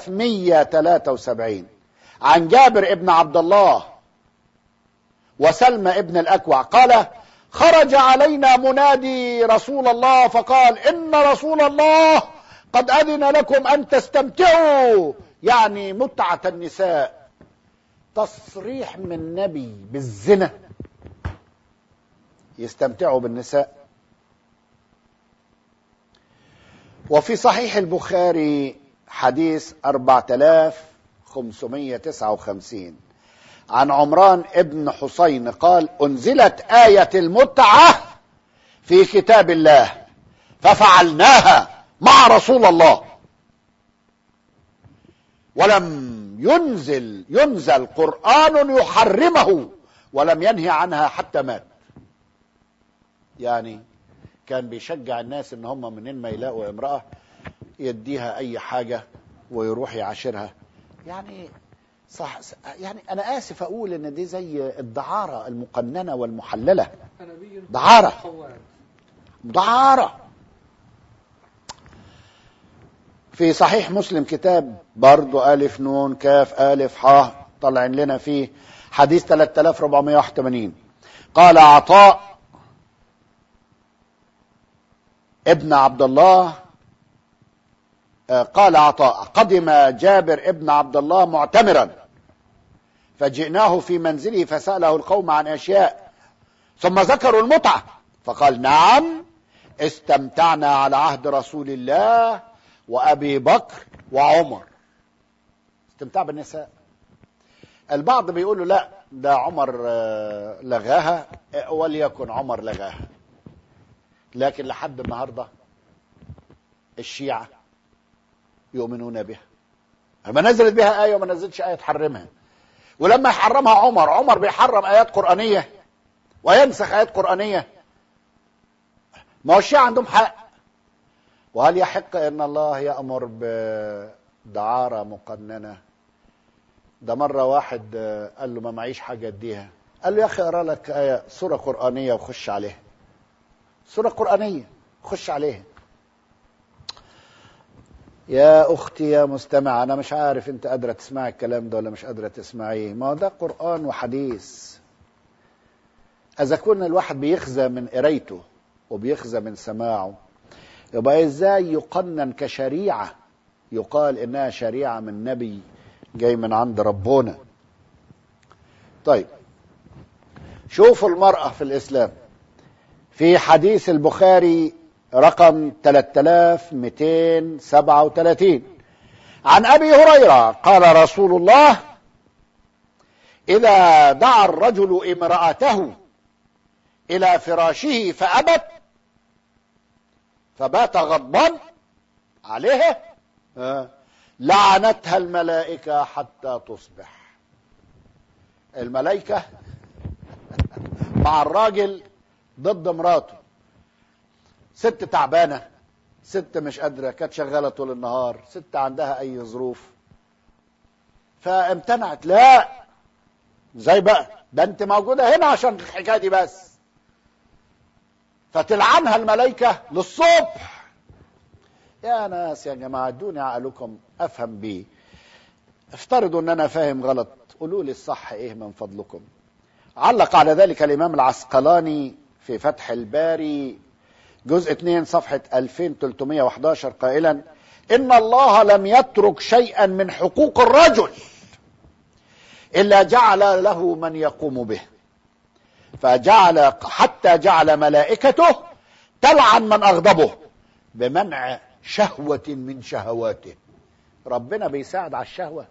5173 عن جابر ابن عبد الله وسلمى ابن الأكوع قال: خرج علينا منادي رسول الله فقال: إن رسول الله قد أذن لكم أن تستمتعوا، يعني متعة النساء تصريح من نبي بالزنا يستمتعوا بالنساء؟ وفي صحيح البخاري حديث 4559 عن عمران ابن حسين قال: أنزلت آية المتعة في كتاب الله ففعلناها مع رسول الله، ولم ينزل قرآن يحرمه ولم ينهي عنها حتى مات. يعني كان بيشجع الناس ان هم منين ما يلاقوا امرأة يديها اي حاجة ويروح يعاشرها. يعني صح، يعني انا اسف اقول ان دي زي الدعارة المقننة والمحللة. دعارة. في صحيح مسلم كتاب برضو ألف نون كاف ألف حاء طلعين لنا فيه حديث 3481 قال عطاء ابن عبد الله قال عطاء: قدم جابر ابن عبد الله معتمرا فجئناه في منزله فسأله القوم عن أشياء ثم ذكروا المتعة فقال: نعم استمتعنا على عهد رسول الله وأبي بكر وعمر. استمتاع بالنساء. البعض بيقولوا لا ده عمر لغاها، وليكن عمر لغاها، لكن لحد النهاردة الشيعة يؤمنون بها. ما نزلت بها آية وما نزلتش آية تحرمها. ولما يحرمها عمر بيحرم آيات قرآنية وينسخ آيات قرآنية. ما هو الشيعة عندهم حق. وهل يحق ان الله يأمر بدعارة مقننة؟ ده مرة واحد قال له: ما معيش حاجة اديها. قال له: يا اخي اقرا لك آية سورة قرآنية وخش عليها. سورة قرآنية خش عليها. يا اختي يا مستمع، انا مش عارف انت قادرة تسمعي الكلام ده ولا مش قادرة تسمعيه. ما هو ده قرآن وحديث. اذا كنا الواحد بيخزى من قرايته وبيخزى من سماعه، يبقى ازاي يقنن كشريعة يقال انها شريعة من نبي جاي من عند ربنا؟ طيب شوفوا المرأة في الإسلام في حديث البخاري رقم 3237 عن أبي هريرة قال رسول الله: إذا دعا الرجل امرأته إلى فراشه فأبت فبات غضبان عليها لعنتها الملائكة حتى تصبح. الملائكة مع الراجل ضد مراته. ست تعبانة، ست مش قادرة، كانت شغالة طول النهار، ست عندها أي ظروف فامتنعت. لا، زي بقى ده انت موجودة هنا عشان الحكاية دي بس، فتلعنها الملائكة للصبح. يا ناس يا جماعة ادوني عقلكم افهم بيه. افترضوا ان انا فاهم غلط، قولوا لي الصح ايه من فضلكم. علق على ذلك الامام العسقلاني في فتح الباري جزء 2 صفحة 2311 قائلا: ان الله لم يترك شيئا من حقوق الرجل الا جعل له من يقوم به، فجعل حتى جعل ملائكته تلعن من اغضبه بمنع شهوة من شهواته. ربنا بيساعد على الشهوة؟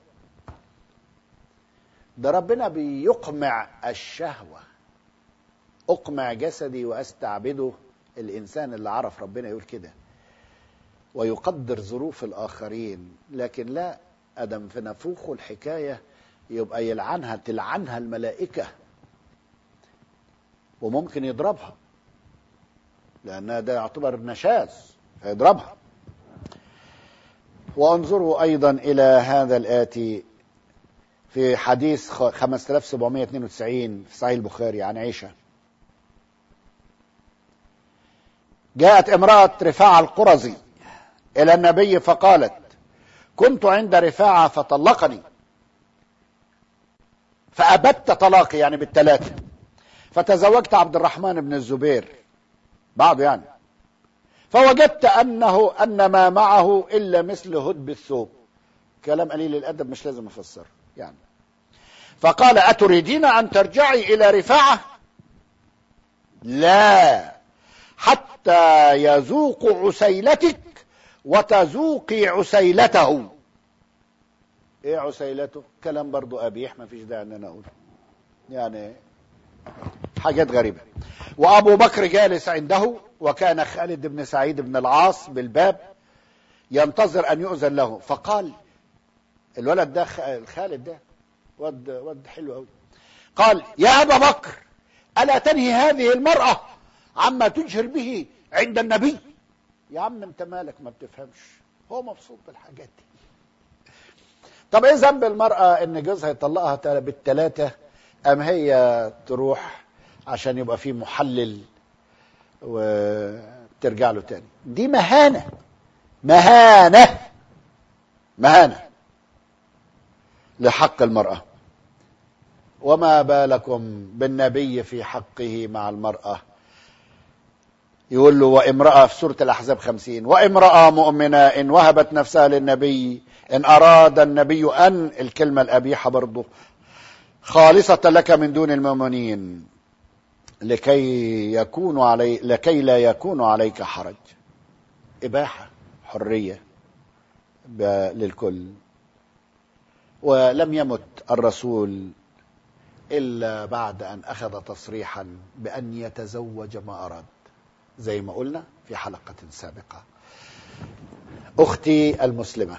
ده ربنا بيقمع الشهوة. اقمع جسدي واستعبده. الانسان اللي عرف ربنا يقول كده ويقدر ظروف الاخرين، لكن لا، ادم في نفوخه الحكاية يبقى يلعنها، تلعنها الملائكة، وممكن يضربها لأنها ده يعتبر نشاز فيضربها. وانظروا أيضا إلى هذا الآتي في حديث 5792 في صحيح البخاري عن عائشة: جاءت امرأة رفاعة القرظي إلى النبي فقالت: كنت عند رفاعة فطلقني فأبت طلاقي، يعني بالثلاثة، فتزوجت عبد الرحمن بن الزبير بعده يعني، فوجدت أن ما معه إلا مثل هدب الثوب. كلام قليل الأدب مش لازم أفسره يعني. فقال أتريدين أن ترجعي إلى رفاعة؟ لا، حتى يذوق عسيلتك وتذوقي عسيلته. ايه عسيلته؟ كلام برضو قبيح ما فيش داعي ان انا اقوله، يعني حاجات غريبة. وابو بكر جالس عنده، وكان خالد بن سعيد بن العاص بالباب ينتظر ان يؤذن له، فقال الولد ده خالد ده ود حلو قوي، قال يا ابا بكر الا تنهي هذه المرأة عما تجهر به عند النبي؟ يا عم انت مالك ما بتفهمش، هو مبسوط بالحاجات دي. طب ايه ذنب المرأة ان جوزها يطلقها بالثلاثة ام هي تروح عشان يبقى فيه محلل وترجع له تاني؟ دي مهانة مهانة مهانة لحق المرأة. وما بالكم بالنبي في حقه مع المرأة؟ يقول له وامرأة في سورة الأحزاب 50، وامرأة مؤمنة إن وهبت نفسها للنبي إن أراد النبي أن، الكلمة القبيحة برضو، خالصة لك من دون المؤمنين لكي لا يكون عليك حرج. إباحة، حرية للكل. ولم يمت الرسول إلا بعد أن أخذ تصريحا بأن يتزوج ما أراد، زي ما قلنا في حلقة سابقة. أختي المسلمة،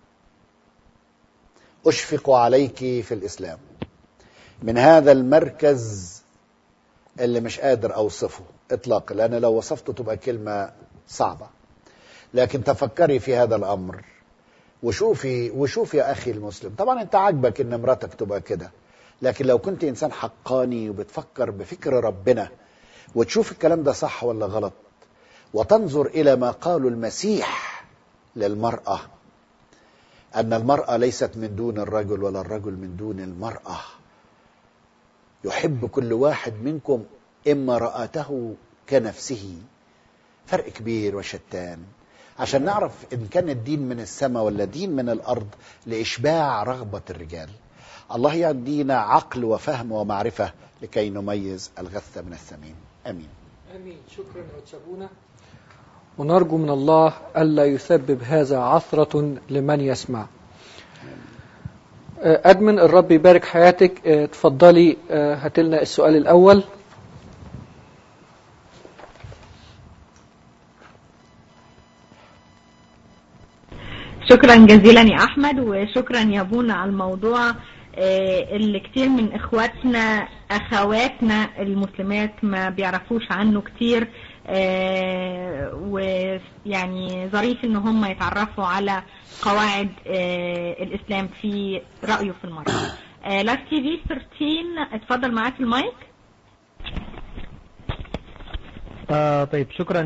أشفق عليك في الإسلام من هذا المركز اللي مش قادر أوصفه إطلاقا، لأن لو وصفته تبقى كلمة صعبة، لكن تفكري في هذا الأمر وشوفي يا أخي المسلم. طبعا أنت عاجبك إن مراتك تبقى كده، لكن لو كنت إنسان حقاني وبتفكر بفكر ربنا وتشوف الكلام ده صح ولا غلط، وتنظر إلى ما قاله المسيح للمرأة، أن المرأة ليست من دون الرجل ولا الرجل من دون المرأة، يحب كل واحد منكم إما رأته كنفسه. فرق كبير وشتان، عشان نعرف إن كان الدين من السماء ولا دين من الأرض لإشباع رغبة الرجال. الله يدينا عقل وفهم ومعرفة لكي نميز الغث من الثمين. أمين آمين. شكرا يا وتشابونا، ونرجو من الله ألا يسبب هذا عثرة لمن يسمع. أدمن، الرب يبارك حياتك. تفضلي هاتلنا السؤال الأول. شكرا جزيلا يا أحمد، وشكرا يا ابونا على الموضوع اللي كتير من اخواتنا اخواتنا المسلمات ما بيعرفوش عنه كتير، ويعني ظريف ان هم يتعرفوا على قواعد الاسلام في رأيه في المرأة. لايف تي في 13، اتفضل معاك المايك. طيب شكرا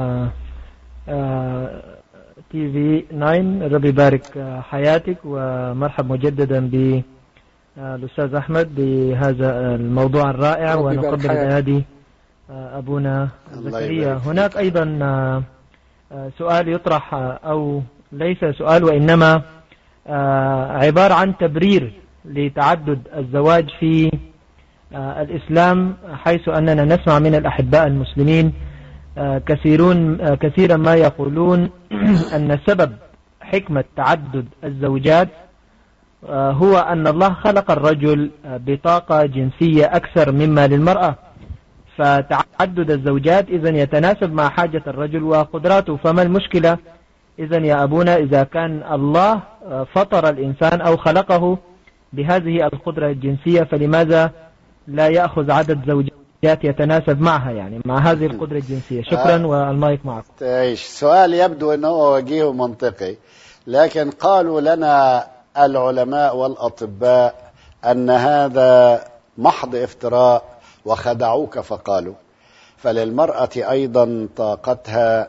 تي في 9، ربي يبارك حياتك، ومرحب مجددا بالأستاذ أحمد بهذا الموضوع الرائع، ونقبل بهذه أبونا زكريا. هناك أيضا سؤال يطرح، أو ليس سؤال وإنما عبارة عن تبرير لتعدد الزواج في الإسلام، حيث أننا نسمع من الأحباء المسلمين كثيرا ما يقولون أن سبب حكمة تعدد الزوجات هو أن الله خلق الرجل بطاقة جنسية أكثر مما للمرأة، فتعدد الزوجات إذن يتناسب مع حاجة الرجل وقدراته. فما المشكلة إذن يا أبونا إذا كان الله فطر الإنسان أو خلقه بهذه القدرة الجنسية، فلماذا لا يأخذ عدد زوجات يتناسب معها، يعني مع هذه القدرة الجنسية؟ شكرا، والمايك معكم. تعيش. سؤال يبدو أنه وجيه ومنطقي، لكن قالوا لنا العلماء والأطباء أن هذا محض افتراء وخدعوك فقالوا. فللمرأة أيضا طاقتها،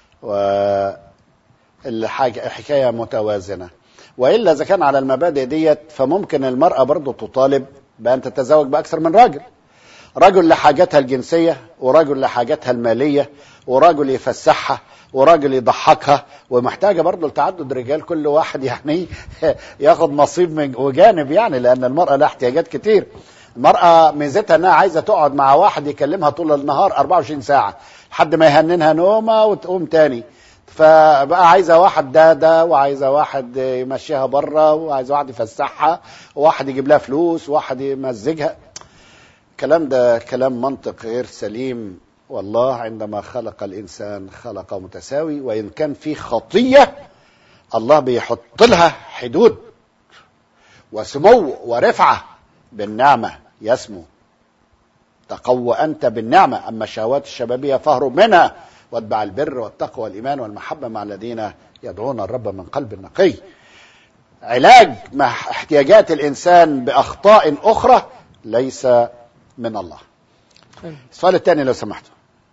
والحكاية متوازنة. وإلا إذا كان على المبادئ ديت فممكن المرأة برضو تطالب بأن تتزوج بأكثر من راجل. رجل لحاجاتها الجنسية، ورجل لحاجاتها المالية، ورجل يفسحها، ورجل يضحكها، ومحتاجة برضه لتعدد رجال، كل واحد يعني ياخد نصيب من وجانب، يعني لأن المرأة لها احتياجات كتير. المرأة ميزتها انها عايزة تقعد مع واحد يكلمها طول النهار 24 ساعة لحد ما يهننها نومة وتقوم تاني، فبقى عايزة واحد دادا، وعايزة واحد يمشيها بره، وعايزة واحد يفسحها، وواحد يجيب لها فلوس، وواحد يمزجها. الكلام ده كلام منطق غير سليم. والله عندما خلق الإنسان خلقه متساوي، وإن كان في خطية الله بيحط لها حدود وسمو ورفعة. بالنعمة يسمو، تقوى أنت بالنعمة، أما الشهوات الشبابية فاهرب منها، واتبع البر والتقوى والإيمان والمحبة مع الذين يدعون الرب من قلب نقي. علاج مع احتياجات الإنسان بأخطاء أخرى ليس من الله. السؤال الثاني لو سمحت.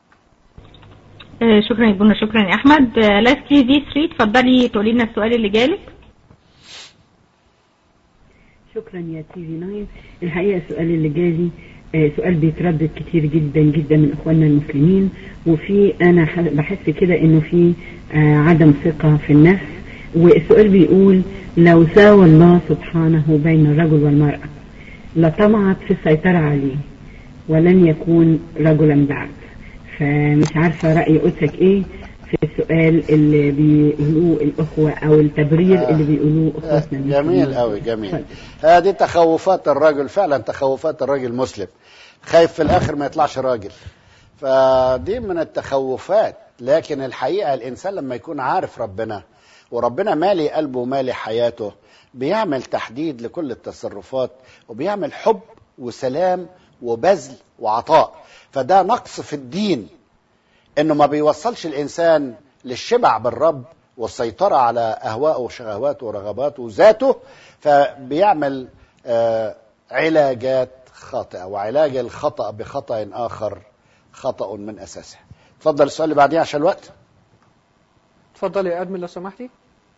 شكرا يا بونا. شكرا يا أحمد. لاسكي دي 3 تفضلي تقولي لنا السؤال اللي جالك. شكرا يا تي في 9. الحقيقة السؤال اللي جالي سؤال بيتردد كتير جدا جدا من اخواننا المسلمين، وفي انا بحس كده انه في عدم ثقة في النفس. والسؤال بيقول: لو ساوى الله سبحانه بين الرجل والمرأة لطمعت في السيطرة عليه ولن يكون رجلا بعد. فمش عارفة رأي قدسك ايه في السؤال اللي بيقولوه الأخوة أو التبرير اللي بيقولوه أخواتنا. جميل قوي، جميل. هذه تخوفات الرجل، فعلا تخوفات الرجل المسلم، خايف في الآخر ما يطلعش راجل، فدي من التخوفات. لكن الحقيقة الإنسان لما يكون عارف ربنا، وربنا مالي قلبه ومالي حياته، بيعمل تحديد لكل التصرفات، وبيعمل حب وسلام وبذل وعطاء. فده نقص في الدين، انه ما بيوصلش الانسان للشبع بالرب والسيطرة على اهوائه وشهواته ورغباته وذاته، فبيعمل علاجات خاطئة، وعلاج الخطأ بخطأ اخر خطأ من اساسه. اتفضل السؤال اللي بعديه عشان الوقت. اتفضل يا ادمن لو سمحتي.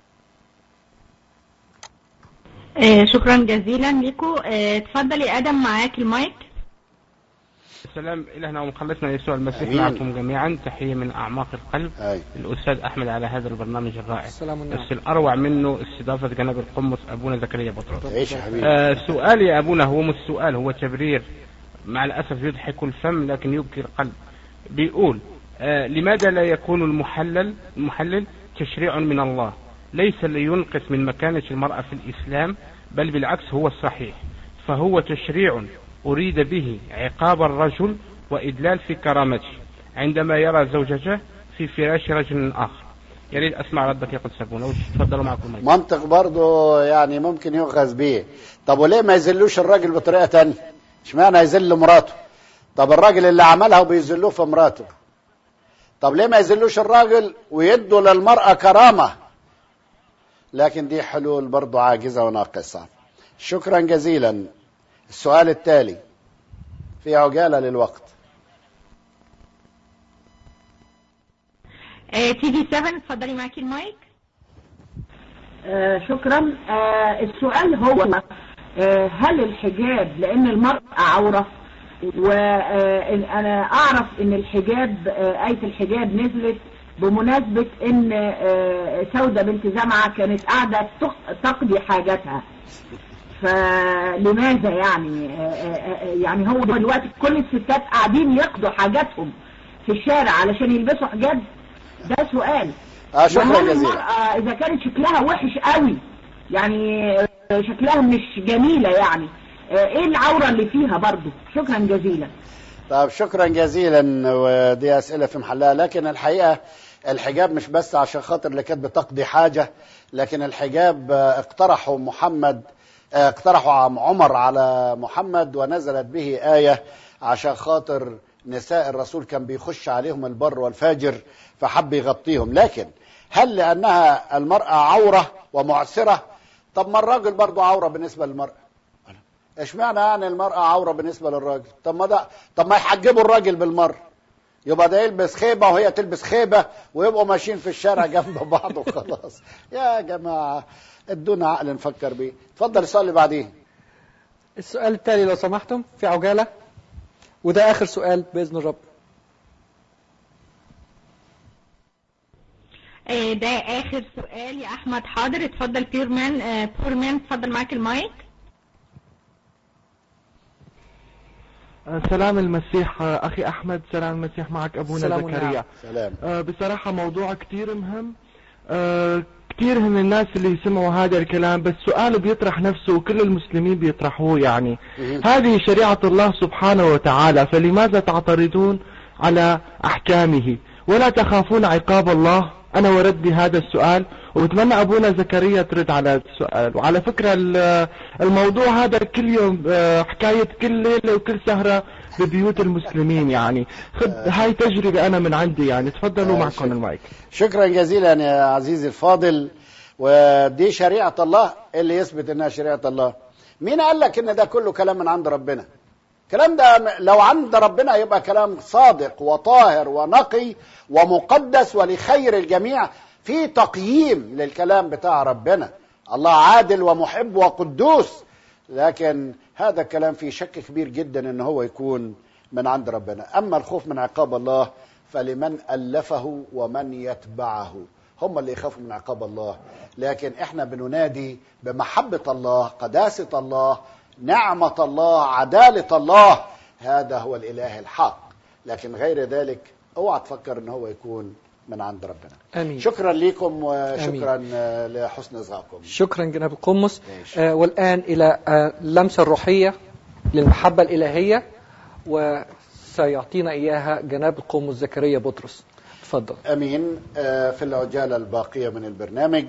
شكرا جزيلا لكم. اتفضل يا ادم، معاك المايك. السلام إلهنا ومخلصنا يسوع المسيح معكم جميعا. تحية من أعماق القلب. الأستاذ أحمد على هذا البرنامج الرائع. بس الأروع منه استضافة جناب القمص أبونا زكريا بطرس. سؤالي يا أبونا هو مش سؤال، هو تبرير مع الأسف يضحك الفم لكن يبكي القلب. بيقول لماذا لا يكون المحلل تشريع من الله، ليس لينقص من مكانة المرأة في الإسلام، بل بالعكس هو الصحيح، فهو تشريع أريد به عقاب الرجل وإدلال في كرامته عندما يرى زوجته في فراش رجل آخر. يريد أسمع ردك يا قدس أبونا. تفضلوا معكم. منطق برضو يعني ممكن يؤخذ به. طب وليه ما يذلوش الراجل بطريقة تانية؟ اشمعنى يذل مراته؟ طب الراجل اللي عملها وبيذلوه في مراته، طب ليه ما يذلوش الراجل ويدوا للمرأة كرامة؟ لكن دي حلول برضو عاجزة وناقصة. شكرا جزيلا. السؤال التالي في عجالة للوقت. تي في 7 اتفضلي معاكي المايك. شكرا. السؤال هو هل الحجاب، لأن المرأة عورة، وأنا أعرف إن الحجاب، آية الحجاب نزلت بمناسبة إن سودة بنت زمعة كانت قاعدة تقضي حاجتها، فلماذا يعني هو دلوقتي كل الستات قاعدين يقضوا حاجاتهم في الشارع علشان يلبسوا حجاب؟ ده سؤال. شكرا جزيلا. المرأة إذا كانت شكلها وحش قوي، يعني شكلها مش جميلة، يعني ايه العورة اللي فيها برضو؟ شكرا جزيلا. طب شكرا جزيلا، ودي أسئلة في محلها. لكن الحقيقة الحجاب مش بس عشان خاطر اللي كانت بتقضي حاجة، لكن الحجاب اقترحوا عمر على محمد، ونزلت به آية عشان خاطر نساء الرسول كان بيخش عليهم البر والفاجر فحب يغطيهم. لكن هل لأنها المرأة عورة ومعسرة؟ طب ما الراجل برضو عورة بالنسبة للمرأة. اشمعنى يعني المرأة عورة بالنسبة للراجل؟ طب ما يحجبوا الراجل بالمرة، يبقى ده يلبس خيبة وهي تلبس خيبة، ويبقوا ماشيين في الشارع جنب بعض وخلاص. يا جماعة ادونا عقل نفكر بيه. اتفضل السؤال اللي بعديه. السؤال التالي لو سمحتم في عجالة. وده آخر سؤال بإذن الرب. ده آخر سؤال يا أحمد. حاضر، اتفضل بورمان. اتفضل معاك المايك. سلام المسيح أخي أحمد. سلام المسيح معك أبونا زكريا. سلام. بصراحة موضوع كتير مهم. كتير من الناس اللي سمعوا هذا الكلام، بس سؤال بيطرح نفسه وكل المسلمين بيطرحوه، يعني هذه شريعة الله سبحانه وتعالى، فلماذا تعترضون على أحكامه ولا تخافون عقاب الله؟ أنا ورد بهذا السؤال، وبتمنى أبونا زكريا ترد على السؤال. وعلى فكرة الموضوع هذا كل يوم حكاية كل ليلة وكل سهرة ببيوت المسلمين، يعني هاي تجربة أنا من عندي، يعني تفضلوا معكم المايك. شكرا جزيلا يا عزيزي الفاضل. ودي شريعة الله اللي يثبت انها شريعة الله. مين قال لك ان ده كله كلام من عند ربنا؟ الكلام ده لو عند ربنا يبقى كلام صادق وطاهر ونقي ومقدس ولخير الجميع. في تقييم للكلام بتاع ربنا. الله عادل ومحب وقدوس، لكن هذا الكلام فيه شك كبير جدا ان هو يكون من عند ربنا. اما الخوف من عقاب الله فلمن ألفه ومن يتبعه، هم اللي يخافوا من عقاب الله. لكن احنا بننادي بمحبة الله، قداسة الله، نعمة الله، عدالة الله. هذا هو الإله الحق، لكن غير ذلك اوعى تفكر ان هو يكون من عند ربنا. آمين. شكرا لكم وشكرا لحسن إصغائكم. شكرا جناب القمص. والآن إلى اللمسة الروحية للمحبة الإلهية، وسيعطينا إياها جناب القمص زكريا بطرس. تفضل. أمين. في العجالة الباقية من البرنامج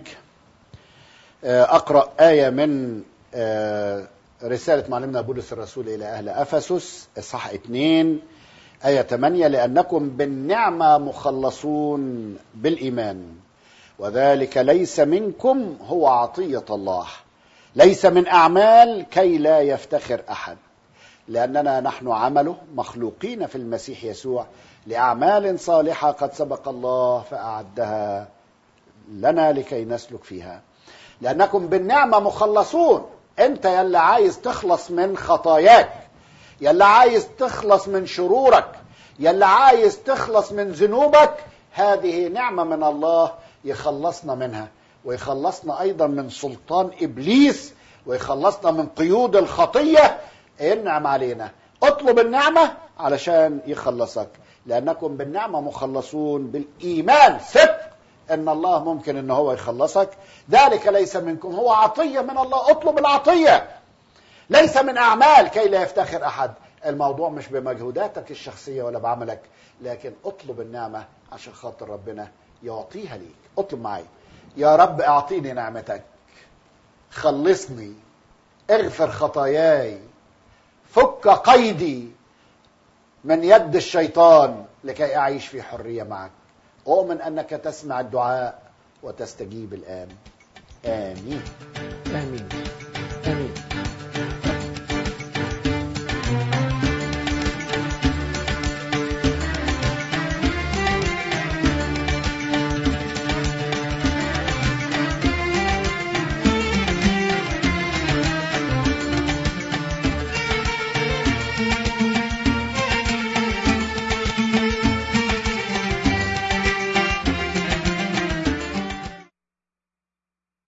أقرأ آية من رسالة معلمنا بولس الرسول إلى أهل أفسس إصحاح 2 آية 8: لأنكم بالنعمة مخلصون بالإيمان، وذلك ليس منكم، هو عطية الله، ليس من أعمال كي لا يفتخر أحد، لأننا نحن عمله مخلوقين في المسيح يسوع لأعمال صالحة قد سبق الله فأعدها لنا لكي نسلك فيها. لأنكم بالنعمة مخلصون. أنت يلي عايز تخلص من خطاياك، يلي عايز تخلص من شرورك، يلي عايز تخلص من ذنوبك، هذه نعمة من الله يخلصنا منها، ويخلصنا أيضا من سلطان إبليس، ويخلصنا من قيود الخطية. ينعم علينا. اطلب النعمة علشان يخلصك. لأنكم بالنعمة مخلصون بالإيمان. ثق أن الله ممكن أنه هو يخلصك. ذلك ليس منكم، هو عطية من الله. اطلب العطية، ليس من أعمال كي لا يفتخر أحد. الموضوع مش بمجهوداتك الشخصية ولا بعملك، لكن اطلب النعمة عشان خاطر ربنا يعطيها ليك. اطلب معي: يا رب اعطيني نعمتك، خلصني، اغفر خطاياي، فك قيدي من يد الشيطان لكي أعيش في حرية معك. أؤمن أنك تسمع الدعاء وتستجيب الآن. آمين. آمين.